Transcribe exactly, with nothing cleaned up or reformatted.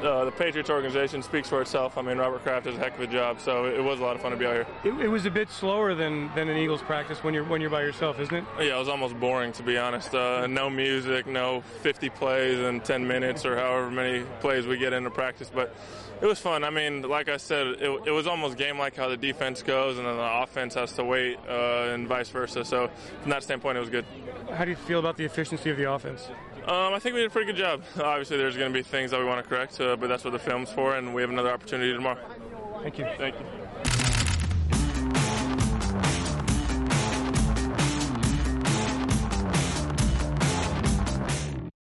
Uh, the Patriots organization speaks for itself. I mean, Robert Kraft does a heck of a job, so it was a lot of fun to be out here. It, it was a bit slower than, than an Eagles practice when you're when you're by yourself, isn't it? Yeah, it was almost boring, to be honest. Uh, no music, no fifty plays in ten minutes or however many plays we get into practice, but it was fun. I mean, like I said, it, it was almost game-like how the defense goes and then the offense has to wait uh, and vice versa. So from that standpoint, it was good. How do you feel about the efficiency of the offense? Um, I think we did a pretty good job. Obviously, there's going to be things that we want to correct, uh, but that's what the film's for, and we have another opportunity tomorrow. Thank you. Thank you.